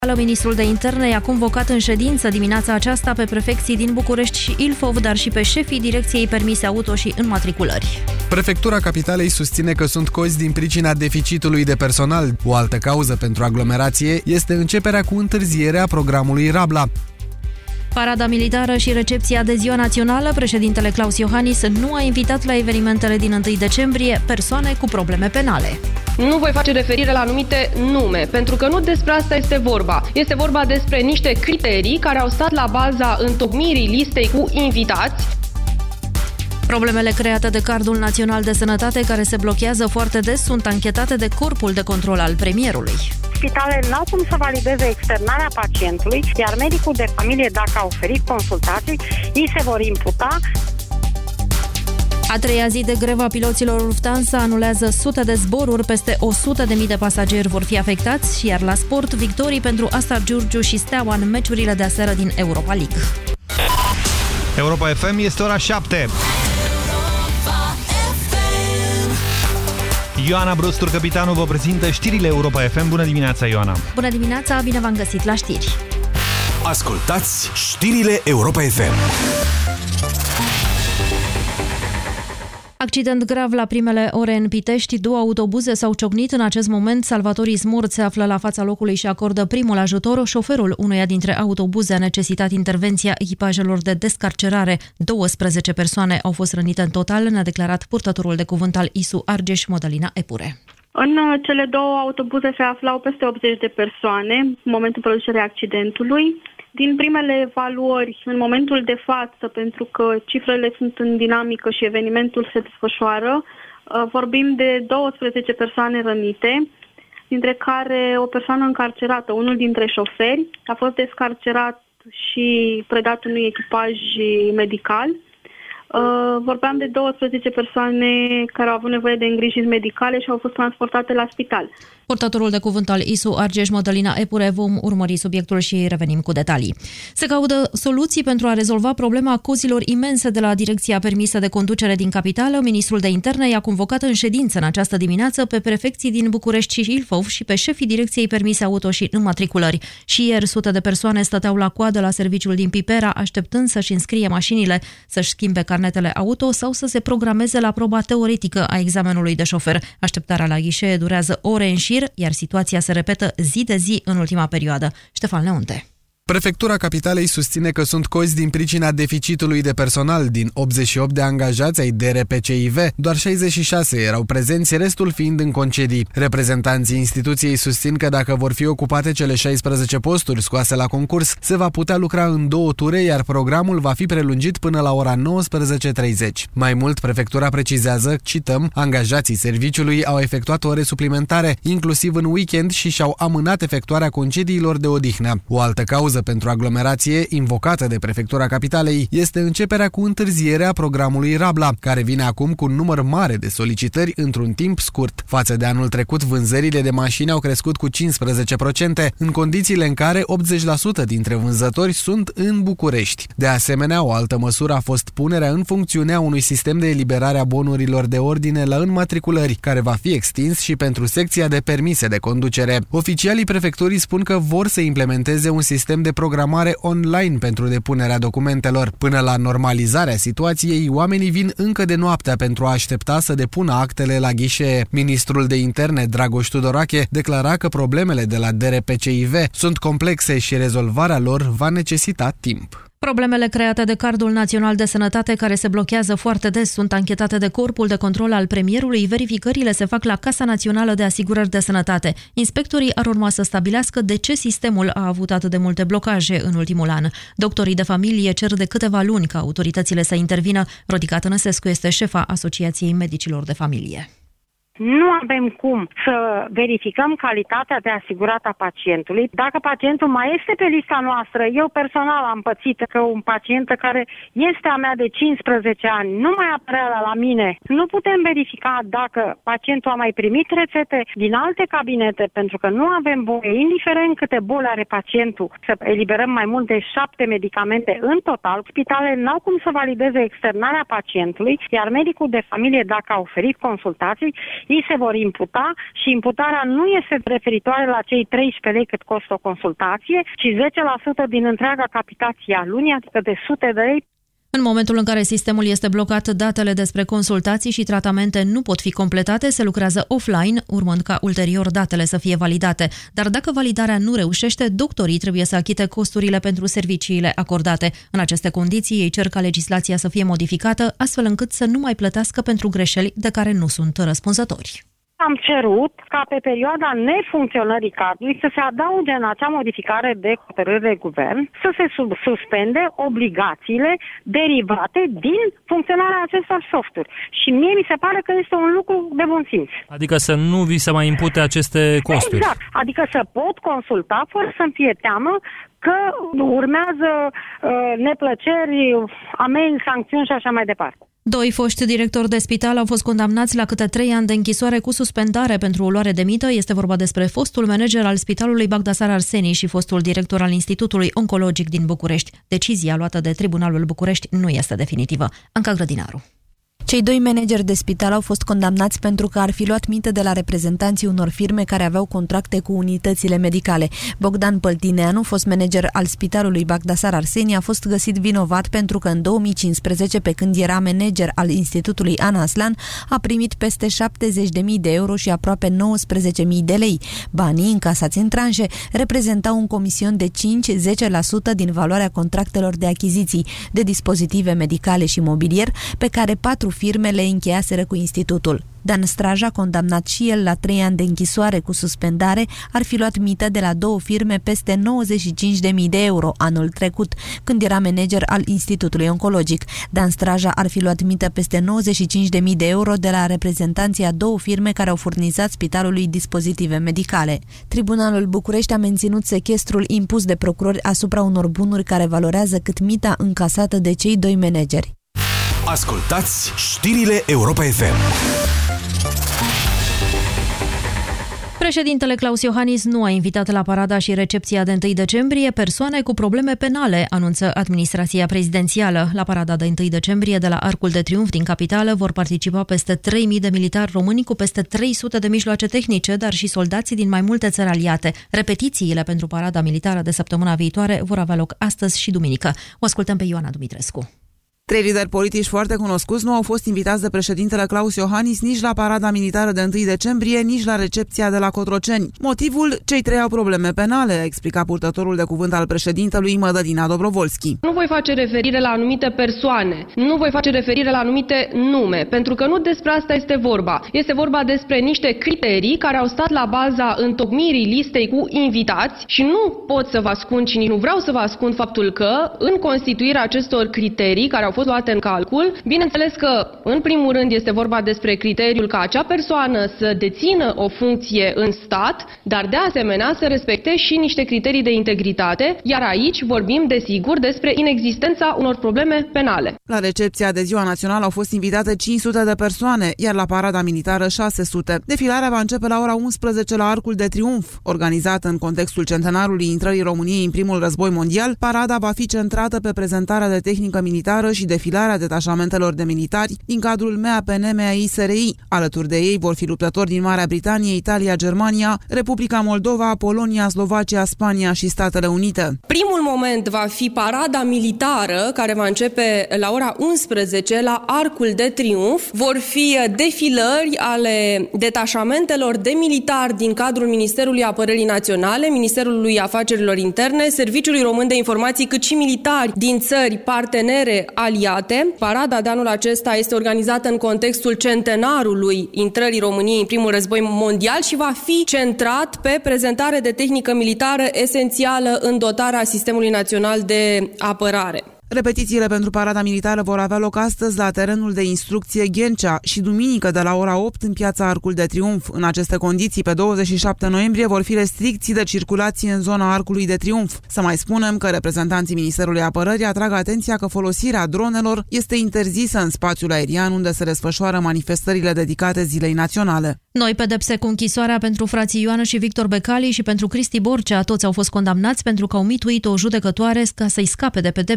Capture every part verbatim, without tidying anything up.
Ministrul de Interne i-a convocat în ședință dimineața aceasta pe prefecții din București și Ilfov, dar și pe șefii Direcției Permise Auto și Înmatriculări. Prefectura Capitalei susține că sunt cozi din pricina deficitului de personal. O altă cauză pentru aglomerație este începerea cu întârzierea programului Rabla. Parada militară și recepția de Ziua Națională, președintele Klaus Iohannis nu a invitat la evenimentele din întâi decembrie persoane cu probleme penale. Nu voi face referire la anumite nume, pentru că nu despre asta este vorba. Este vorba despre niște criterii care au stat la baza întocmirii listei cu invitați. Problemele create de Cardul Național de Sănătate, care se blochează foarte des, sunt anchetate de Corpul de Control al Premierului. Spitalele n-au cum să valideze externarea pacientului, iar medicul de familie, dacă a oferit consultații, ei se vor imputa. A treia zi de greva piloților Lufthansa anulează sute de zboruri, peste o sută de mii de pasageri vor fi afectați, iar la sport, victorii pentru Asta Giurgiu și Steaua în meciurile de aseară din Europa League. Europa F M, este ora șapte. Ioana Brustur, capitanul, vă prezintă știrile Europa F M. Bună dimineața, Ioana! Bună dimineața, bine v-am găsit la știri! Ascultați știrile Europa F M. Accident grav la primele ore în Pitești. Două autobuze s-au ciocnit în acest moment. Salvatorii Smurt se află la fața locului și acordă primul ajutor. Șoferul unuia dintre autobuze a necesitat intervenția echipajelor de descarcerare. douăsprezece persoane au fost rănite în total, ne-a declarat purtătorul de cuvânt al I S U Argeș, Mădălina Epure. În cele două autobuze se aflau peste optzeci de persoane în momentul producerii accidentului. Din primele evaluări, în momentul de față, pentru că cifrele sunt în dinamică și evenimentul se desfășoară, vorbim de douăsprezece persoane rănite, dintre care o persoană încarcerată, unul dintre șoferi, a fost descarcerat și predat unui echipaj medical. Vorbeam de douăsprezece persoane care au avut nevoie de îngrijiri medicale și au fost transportate la spital. Purtătorul de cuvânt al I S U Argeș, Mădălina Epure, vom urmări subiectul și revenim cu detalii. Se caută soluții pentru a rezolva problema cozilor imense de la Direcția Permisă de Conducere din capitală. Ministrul de Interne i-a convocat în ședință în această dimineață pe prefecții din București și Ilfov și pe șefii Direcției Permise Auto și Înmatriculări. Și ieri sute de persoane stăteau la coadă la serviciul din Pipera, așteptând să-și înscrie mașinile, să-și schimbe carnetele auto sau să se programeze la proba teoretică a examenului de șofer. Așteptarea la ghișee durează ore în șir, iar situația se repetă zi de zi în ultima perioadă. Ștefan Leonte. Prefectura Capitalei susține că sunt cozi din pricina deficitului de personal. Din optzeci și opt de angajați ai D R P C I V, doar șaizeci și șase erau prezenți, restul fiind în concedii. Reprezentanții instituției susțin că dacă vor fi ocupate cele șaisprezece posturi scoase la concurs, se va putea lucra în două ture, iar programul va fi prelungit până la ora nouăsprezece treizeci. Mai mult, prefectura precizează, cităm, angajații serviciului au efectuat ore suplimentare, inclusiv în weekend, și și-au amânat efectuarea concediilor de odihnă. O altă cauză pentru aglomerație, invocată de Prefectura Capitalei, este începerea cu întârzierea programului Rabla, care vine acum cu un număr mare de solicitări într-un timp scurt. Față de anul trecut, vânzările de mașini au crescut cu cincisprezece la sută, în condițiile în care optzeci la sută dintre vânzători sunt în București. De asemenea, o altă măsură a fost punerea în funcțiune a unui sistem de eliberare a bonurilor de ordine la înmatriculări, care va fi extins și pentru secția de permise de conducere. Oficialii prefecturii spun că vor să implementeze un sistem de programare online pentru depunerea documentelor. Până la normalizarea situației, oamenii vin încă de noaptea pentru a aștepta să depună actele la ghișee. Ministrul de Interne, Dragoș Tudorache, declara că problemele de la D R P C I V sunt complexe și rezolvarea lor va necesita timp. Problemele create de Cardul Național de Sănătate, care se blochează foarte des, sunt anchetate de Corpul de Control al Premierului. Verificările se fac la Casa Națională de Asigurări de Sănătate. Inspectorii ar urma să stabilească de ce sistemul a avut atât de multe blocaje în ultimul an. Doctorii de familie cer de câteva luni ca autoritățile să intervină. Rodica Tănăsescu este șefa Asociației Medicilor de Familie. Nu avem cum să verificăm calitatea de asigurat a pacientului. Dacă pacientul mai este pe lista noastră, eu personal am pățit că un pacient care este a mea de cincisprezece ani nu mai apărea la mine. Nu putem verifica dacă pacientul a mai primit rețete din alte cabinete, pentru că nu avem voie, indiferent câte boli are pacientul, să eliberăm mai mult de șapte medicamente în total. Spitalele n-au cum să valideze externarea pacientului, iar medicul de familie, dacă a oferit consultații, ei se vor imputa și imputarea nu este referitoare la cei treisprezece lei cât costă o consultație, ci zece la sută din întreaga capitație a lunii, adică de sute de lei. În momentul în care sistemul este blocat, datele despre consultații și tratamente nu pot fi completate, se lucrează offline, urmând ca ulterior datele să fie validate. Dar dacă validarea nu reușește, doctorii trebuie să achite costurile pentru serviciile acordate. În aceste condiții, ei cer ca legislația să fie modificată, astfel încât să nu mai plătească pentru greșeli de care nu sunt răspunzători. Am cerut ca pe perioada nefuncționării cardului să se adauge în acea modificare de hotărâre de guvern să se sub- suspende obligațiile derivate din funcționarea acestor softuri. Și mie mi se pare că este un lucru de bun simț. Adică să nu vi se mai impute aceste costuri. Exact. Adică să pot consulta fără să-mi fie teamă că urmează uh, neplăceri, amenzi, sancțiuni și așa mai departe. Doi foști directori de spital au fost condamnați la câte trei ani de închisoare cu suspendare pentru luare de mită. Este vorba despre fostul manager al Spitalului Bagdasar Arseni și fostul director al Institutului Oncologic din București. Decizia luată de Tribunalul București nu este definitivă. Anca Grădinaru. Cei doi manageri de spital au fost condamnați pentru că ar fi luat mită de la reprezentanții unor firme care aveau contracte cu unitățile medicale. Bogdan Păltineanu, fost manager al Spitalului Bagdasar Arseni, a fost găsit vinovat pentru că în două mii cincisprezece, pe când era manager al Institutului Ana Aslan, a primit peste șaptezeci de mii de euro și aproape nouăsprezece mii de lei. Banii încasați în tranșe reprezentau un comision de cinci la zece la sută din valoarea contractelor de achiziții de dispozitive medicale și mobilier, pe care patru firme le încheiaseră cu institutul. Dan Straja, condamnat și el la trei ani de închisoare cu suspendare, ar fi luat mită de la două firme peste nouăzeci și cinci de mii de euro anul trecut, când era manager al Institutului Oncologic. Dan Straja ar fi luat mită peste nouăzeci și cinci de mii de euro de la reprezentanții a două firme care au furnizat spitalului dispozitive medicale. Tribunalul București a menținut sechestrul impus de procurori asupra unor bunuri care valorează cât mita încasată de cei doi manageri. Ascultați știrile Europa F M. Președintele Klaus Iohannis nu a invitat la parada și recepția de întâi decembrie persoane cu probleme penale, anunță administrația prezidențială. La parada de întâi decembrie de la Arcul de Triunf din capitală vor participa peste trei mii de militari români cu peste trei sute de mijloace tehnice, dar și soldații din mai multe țări aliate. Repetițiile pentru parada militară de săptămâna viitoare vor avea loc astăzi și duminică. O ascultăm pe Ioana Dumitrescu. Trei lideri politici foarte cunoscuți nu au fost invitați de președintele Klaus Iohannis nici la parada militară de întâi decembrie, nici la recepția de la Cotroceni. Motivul? Cei trei au probleme penale, a explicat purtătorul de cuvânt al președintelui, Mădălina Dobrovolski. Nu voi face referire la anumite persoane, nu voi face referire la anumite nume, pentru că nu despre asta este vorba. Este vorba despre niște criterii care au stat la baza întocmirii listei cu invitați și nu pot să vă ascund și nici nu vreau să vă ascund faptul că în constituirea acestor criterii care au fost luate în calcul, bineînțeles că în primul rând este vorba despre criteriul ca acea persoană să dețină o funcție în stat, dar de asemenea să respecte și niște criterii de integritate, iar aici vorbim desigur despre inexistența unor probleme penale. La recepția de Ziua Națională au fost invitate cinci sute de persoane, iar la parada militară șase sute. Defilarea va începe la ora unsprezece la Arcul de Triunf. Organizată în contextul centenarului intrării României în primul război mondial, parada va fi centrată pe prezentarea de tehnică militară și defilarea detașamentelor de militari din cadrul M A P N M A I S R I. Alături de ei vor fi luptători din Marea Britanie, Italia, Germania, Republica Moldova, Polonia, Slovacia, Spania și Statele Unite. Primul moment va fi parada militară, care va începe la ora unsprezece la Arcul de Triunf. Vor fi defilări ale detașamentelor de militari din cadrul Ministerului Apărării Naționale, Ministerului Afacerilor Interne, Serviciului Român de Informații, cât și militari din țări partenere aliate. Parada de anul acesta este organizată în contextul centenarului intrării României în primul război mondial și va fi centrat pe prezentare de tehnică militară esențială în dotarea Sistemului Național de Apărare. Repetițiile pentru parada militară vor avea loc astăzi la terenul de instrucție Ghencea și duminică de la ora opt în piața Arcul de Triunf. În aceste condiții, pe douăzeci și șapte noiembrie, vor fi restricții de circulație în zona Arcului de Triunf. Să mai spunem că reprezentanții Ministerului Apărării atrag atenția că folosirea dronelor este interzisă în spațiul aerian unde se desfășoară manifestările dedicate Zilei Naționale. Noi pedepse cu închisoarea pentru frații Ioanu și Victor Becali și pentru Cristi Borcea. Toți au fost condamnați pentru că au mituit o judecătoare ca să-i scape de pedepse în dosare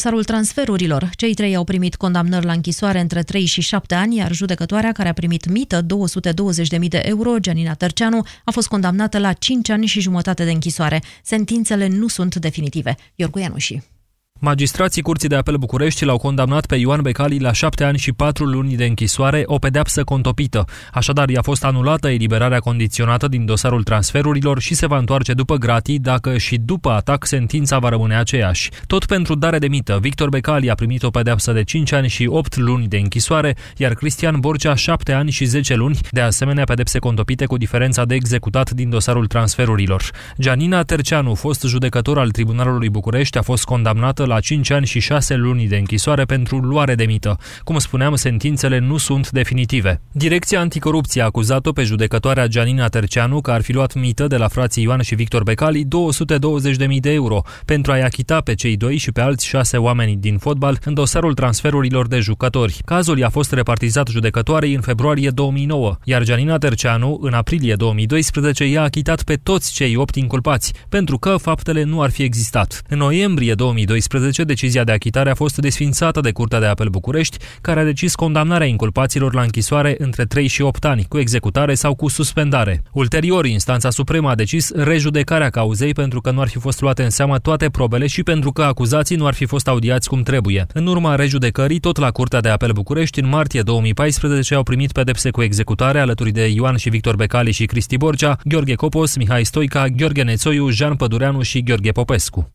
dosarul transferurilor. Cei trei au primit condamnări la închisoare între trei și șapte ani, iar judecătoarea, care a primit mită două sute douăzeci de mii de euro, Gianina Tărceanu, a fost condamnată la cinci ani și jumătate de închisoare. Sentințele nu sunt definitive. Iorgu Ianuși. Magistrații Curții de Apel București l-au condamnat pe Ioan Becali la șapte ani și patru luni de închisoare, o pedeapsă contopită. Așadar, i-a fost anulată eliberarea condiționată din dosarul transferurilor și se va întoarce după gratii dacă și după atac sentința va rămâne aceeași. Tot pentru dare de mită, Victor Becali a primit o pedeapsă de cinci ani și opt luni de închisoare, iar Cristian Borcea șapte ani și zece luni, de asemenea pedepse contopite cu diferența de executat din dosarul transferurilor. Gianina Tărceanu, fost judecător al Tribunalului București, a fost condamnată la cinci ani și șase luni de închisoare pentru luare de mită. Cum spuneam, sentințele nu sunt definitive. Direcția Anticorupție a acuzat-o pe judecătoarea Gianina Tărceanu că ar fi luat mită de la frații Ioan și Victor Becali două sute douăzeci de mii de euro pentru a-i achita pe cei doi și pe alți șase oameni din fotbal în dosarul transferurilor de jucători. Cazul i-a fost repartizat judecătoarei în februarie două mii nouă, iar Gianina Tărceanu, în aprilie două mii doisprezece, i-a achitat pe toți cei opt inculpați, pentru că faptele nu ar fi existat. În noiembrie două mii doisprezece, decizia de achitare a fost desfințată de Curtea de Apel București, care a decis condamnarea inculpaților la închisoare între trei și opt ani, cu executare sau cu suspendare. Ulterior, instanța supremă a decis rejudecarea cauzei pentru că nu ar fi fost luate în seamă toate probele și pentru că acuzații nu ar fi fost audiați cum trebuie. În urma rejudecării, tot la Curtea de Apel București, în martie două mii paisprezece, au primit pedepse cu executare alături de Ioan și Victor Becali și Cristi Borcea, Gheorghe Copos, Mihai Stoica, Gheorghe Nețoiu, Jean Pădureanu și Gheorghe Popescu.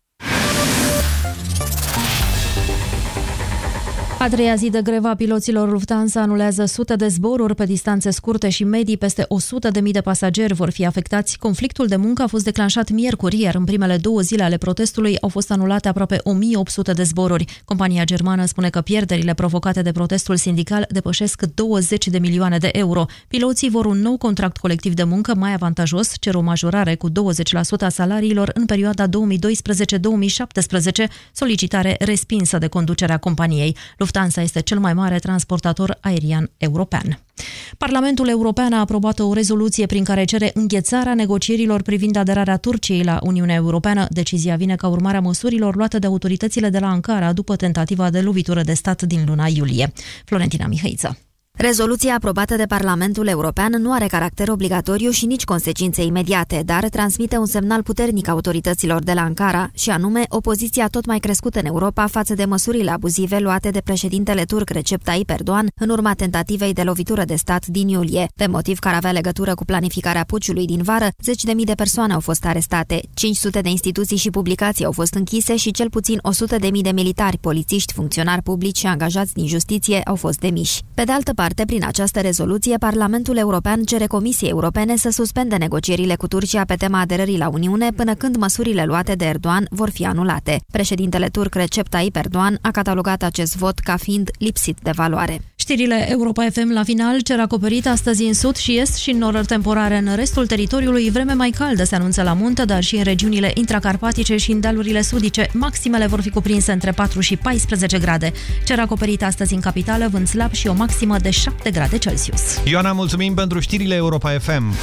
A treia zi de greva piloților Lufthansa anulează sute de zboruri pe distanțe scurte și medii, peste o sută de mii de pasageri vor fi afectați. Conflictul de muncă a fost declanșat miercuri, iar în primele două zile ale protestului au fost anulate aproape o mie opt sute de zboruri. Compania germană spune că pierderile provocate de protestul sindical depășesc douăzeci de milioane de euro. Piloții vor un nou contract colectiv de muncă mai avantajos, cer o majorare cu douăzeci la sută a salariilor în perioada două mii doisprezece două mii șaptesprezece, solicitare respinsă de conducerea companiei. Lufthansa este cel mai mare transportator aerian european. Parlamentul European a aprobat o rezoluție prin care cere înghețarea negocierilor privind aderarea Turciei la Uniunea Europeană. Decizia vine ca urmare a măsurilor luate de autoritățile de la Ankara după tentativa de lovitură de stat din luna iulie. Florentina Mihăiță. Rezoluția aprobată de Parlamentul European nu are caracter obligatoriu și nici consecințe imediate, dar transmite un semnal puternic autorităților de la Ankara, și anume opoziția tot mai crescută în Europa față de măsurile abuzive luate de președintele turc Recep Tayyip Erdogan în urma tentativei de lovitură de stat din iulie. Pe motiv care avea legătură cu planificarea puciului din vară, zeci de mii de persoane au fost arestate, cinci sute de instituții și publicații au fost închise și cel puțin o sută de mii de militari, polițiști, funcționari publici și angajați din justiție au fost demiși. Pe de altă parte, prin această rezoluție, Parlamentul European cere Comisiei Europene să suspende negocierile cu Turcia pe tema aderării la Uniune până când măsurile luate de Erdogan vor fi anulate. Președintele turc Recep Tayyip Erdogan a catalogat acest vot ca fiind lipsit de valoare. Știrile Europa F M la final. Cer acoperit astăzi în sud și est și în norări temporare în restul teritoriului. Vreme mai caldă se anunță la munte, dar și în regiunile intracarpatice și în dealurile sudice. Maximele vor fi cuprinse între patru și paisprezece grade. Cer acoperit astăzi în capitală, vânt slab și o maximă de șapte grade Celsius. Ioana, mulțumim pentru știrile Europa F M.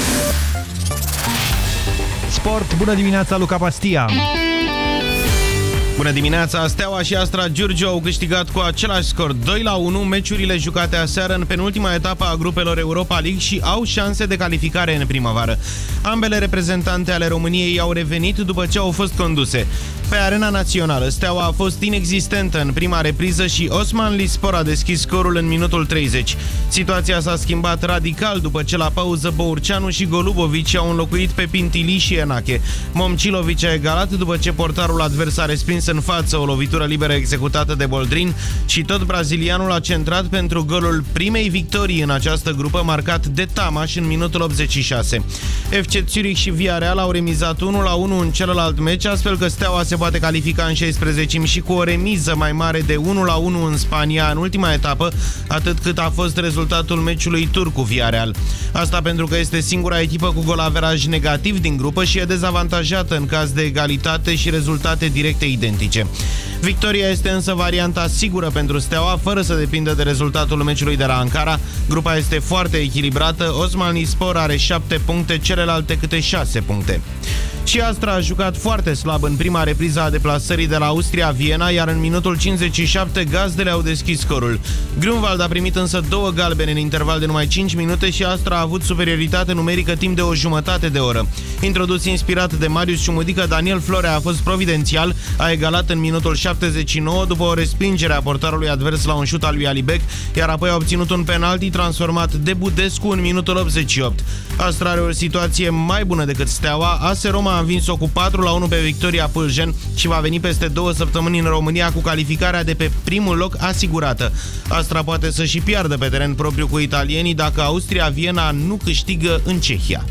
Sport, bună dimineața, Luca Pastia! Bună dimineața! Steaua și Astra Giurgiu au câștigat cu același scor doi la unu meciurile jucate aseară în penultima etapă a grupelor Europa League și au șanse de calificare în primăvară. Ambele reprezentante ale României au revenit după ce au fost conduse. Pe arena națională, Steaua a fost inexistentă în prima repriză și Osman Lispor a deschis scorul în minutul treizeci. Situația s-a schimbat radical după ce la pauză Bourceanu și Golubovici au înlocuit pe Pintili și Enache. Momcilovic a egalat după ce portarul advers a respins în față o lovitură liberă executată de Boldrin și tot brazilianul a centrat pentru golul primei victorii în această grupă, marcat de Tamaș în minutul optzeci și șase. F C Zurich și Villarreal au remizat unu la unu în celălalt meci, astfel că Steaua se poate califica în șaisprezecimi și cu o remiză mai mare de unu la unu în Spania în ultima etapă, atât cât a fost rezultatul meciului turc cu Villarreal. Asta pentru că este singura echipă cu golaveraj negativ din grupă și e dezavantajată în caz de egalitate și rezultate directe identice. Victoria este însă varianta sigură pentru Steaua, fără să depindă de rezultatul meciului de la Ankara. Grupa este foarte echilibrată, Osman Lispor are șapte puncte, celelalte câte șase puncte. Și Astra a jucat foarte slab în prima repriză a deplasării de la Austria-Viena, iar în minutul cincizeci și șapte gazdele au deschis scorul. Grunwald a primit însă două galbene în interval de numai cinci minute și Astra a avut superioritate numerică timp de o jumătate de oră. Introdus inspirat de Marius Ciumudică, Daniel Florea a fost providențial, a egalat în minutul șaptezeci și nouă după o respingere a portarului advers la un șut al lui Alibec, iar apoi a obținut un penalti transformat de Budescu în minutul optzeci și opt. Astra are o situație mai bună decât Steaua. A S Roma a învins-o cu patru la unu pe Victoria Pâljen și va veni peste două săptămâni în România cu calificarea de pe primul loc asigurată. Astra poate să și piardă pe teren propriu cu italienii dacă Austria-Viena nu câștigă în Cehia.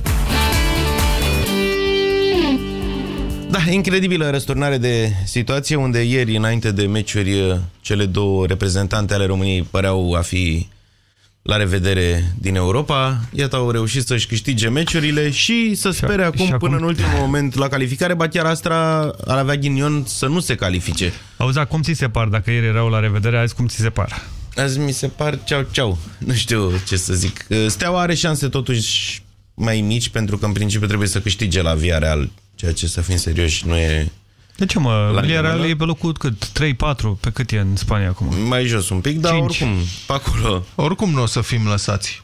Da, incredibilă răsturnare de situație, unde ieri, înainte de meciuri, cele două reprezentante ale României păreau a fi la revedere din Europa. Iată, au reușit să-și câștige meciurile și să spere și acum, și acum până în ultimul moment la calificare. Ba chiar Astra ar avea ghinion să nu se califice. Auzi, cum ți se par? Dacă ieri erau la revedere, azi cum ți se par? Azi mi se par ceau-ceau. Nu știu ce să zic. Steaua are șanse totuși mai mici, pentru că în principiu trebuie să câștige la Villarreal, ceea ce, să fim serioși, nu e... De ce, mă? Villarreal e pe locul cât? trei patru? Pe cât e în Spania acum? Mai jos un pic, dar cinci. Oricum, pe acolo. Oricum nu o să fim lăsați.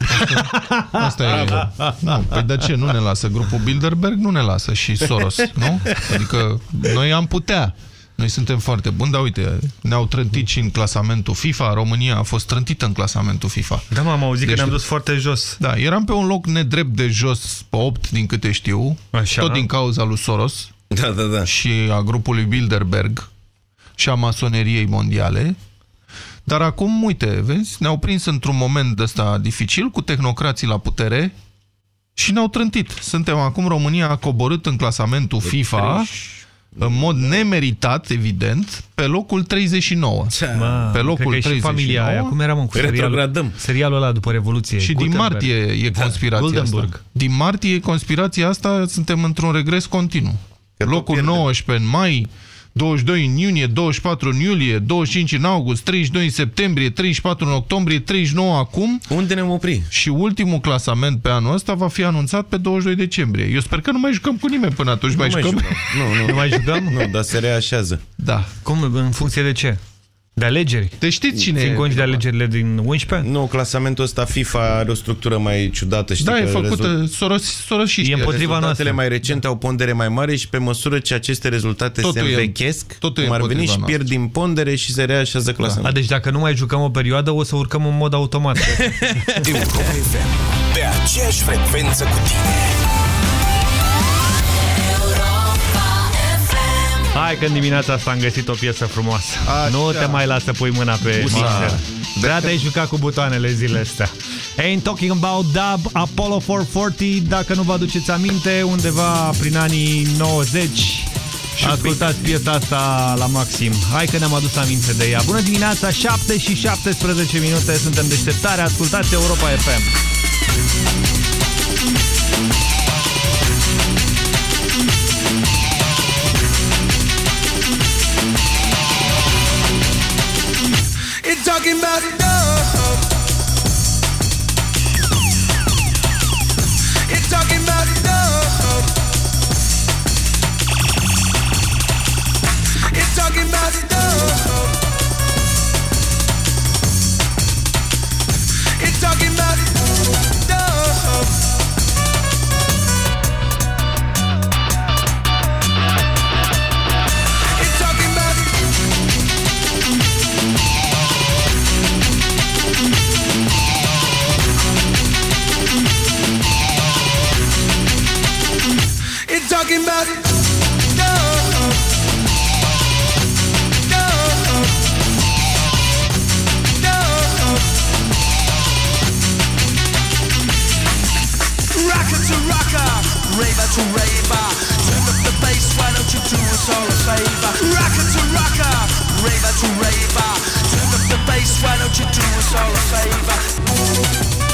Asta, asta e... Nu, păi de ce? Nu ne lasă. Grupul Bilderberg nu ne lasă și Soros, nu? Adică noi am putea. Noi suntem foarte buni, dar uite, ne-au trântit și în clasamentul FIFA. România a fost trântită în clasamentul FIFA. Da, m-am auzit deci, că ne-am dus foarte jos. Da, eram pe un loc nedrept de jos, pe opt, din câte știu. Așa. Tot din cauza lui Soros. Da, da, da. Și a grupului Bilderberg și a masoneriei mondiale. Dar acum, uite, vezi, ne-au prins într-un moment ăsta dificil, cu tehnocrații la putere și ne-au trântit. Suntem acum, România a coborât în clasamentul FIFA în mod nemeritat, evident, pe locul treizeci și nouă. Ma, pe locul treizeci și nouă. Familia aia. Cum eram cu serialul, serialul ăla după Revoluție? Și din martie e conspirația da, asta. Din martie e conspirația asta, suntem într-un regres continuu. Că locul nouăsprezece în mai, douăzeci și doi în iunie, douăzeci și patru în iulie, douăzeci și cinci în august, treizeci și doi în septembrie, treizeci și patru în octombrie, treizeci și nouă acum. Unde ne-am oprit? Și ultimul clasament pe anul ăsta va fi anunțat pe douăzeci și doi decembrie. Eu sper că nu mai jucăm cu nimeni până atunci. Nu mai mai jucăm? jucăm. Nu, nu. Nu mai jucăm? Nu, dar se reașează. Da. Cum? În funcție de ce? De alegeri? Deci știți cine Țin cont de alegerile din unsprezece? Nu, clasamentul ăsta FIFA are o structură mai ciudată. Știi da, că e făcută rezult... Soros, Soros și știe. E împotriva noastră. mai recente au pondere mai mare și pe măsură ce aceste rezultate totul se învechesc, cum ar veni și pierd din pondere și se reașează clasamentul. Da. Deci dacă nu mai jucăm o perioadă, o să urcăm în mod automat. Europa F M, pe aceeași frecvență cu tine. Hai că în dimineața asta am găsit o piesă frumoasă. Așa. Nu te mai lasă pui mâna pe mixer. Da, te-ai jucat cu butoanele zilele astea. Ain't Talking About Dub, Apollo patru patruzeci, dacă nu vă aduceți aminte, undeva prin anii nouăzeci. Ascultați piesa asta la maxim. Hai că ne-am adus aminte de ea. Bună dimineața, șapte și șaptesprezece minute, suntem deșteptare, ascultați Europa F M. Talking about love. It's talking about love. It's talking about love. It's talking about love. It's talking about It's talking about love, love, love. Rocker to rocker, raver to raver. Turn up the bass, why don't you do us all a favor? Rocker to rocker, raver to raver. Turn up the bass, why don't you do us all a favor?